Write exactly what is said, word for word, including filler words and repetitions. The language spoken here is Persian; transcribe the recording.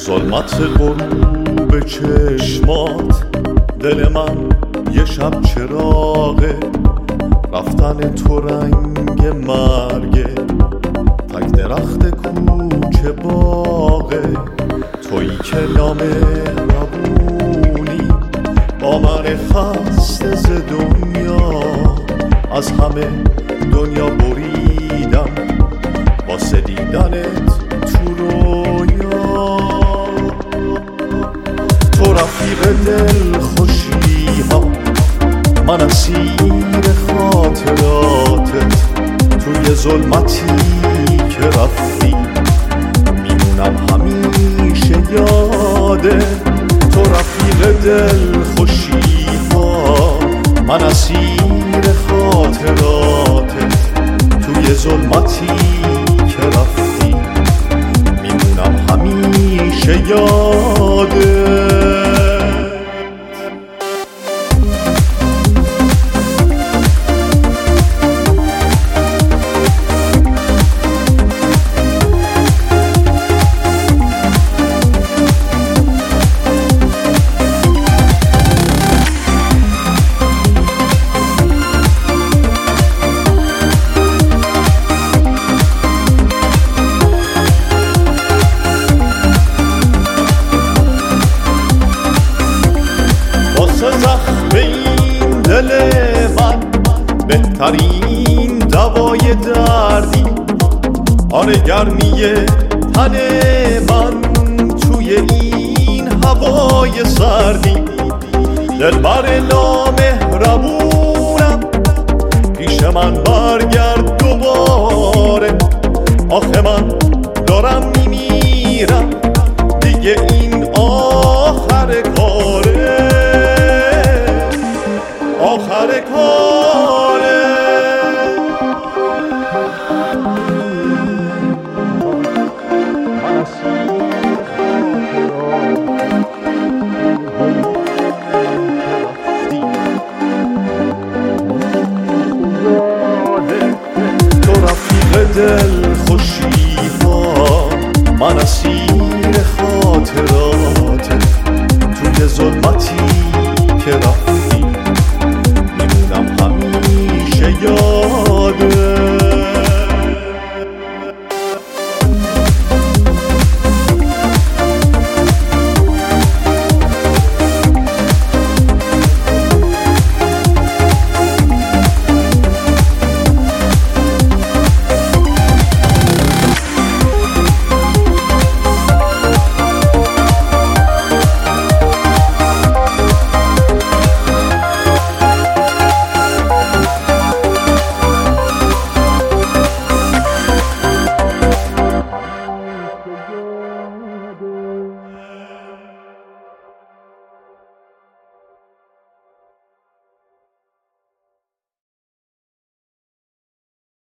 ظلمت غروب چشمات دل من یه شب چراغه، رفتن تو رنگ مرگه، تک درخت کوچه باغه، تویی که نامهربونی با من خسته ز دنیا، از همه دنیا بریدم واسه دیدنت تو رویا. تو رفیق دل خوشی ها، من اسیر خاطراتت، توی ظلمتی که رفتی میمونم همیشه یاده. تو رفیق دل خوشی ها، من اسیر خاطراتت، توی ظلمتی که رفتی میمونم همیشه یاده. زخم این دل من بهترین دوای دردی، آره گرمی تن من توی این هوای سردی. دلبر نامهربونم پیش من برگرد دوباره، آخه من دارم میمیرم دیگه این آخر کاره، آخر کاره. تو رفیق دل خوشی ها، من اسیر خاطرات،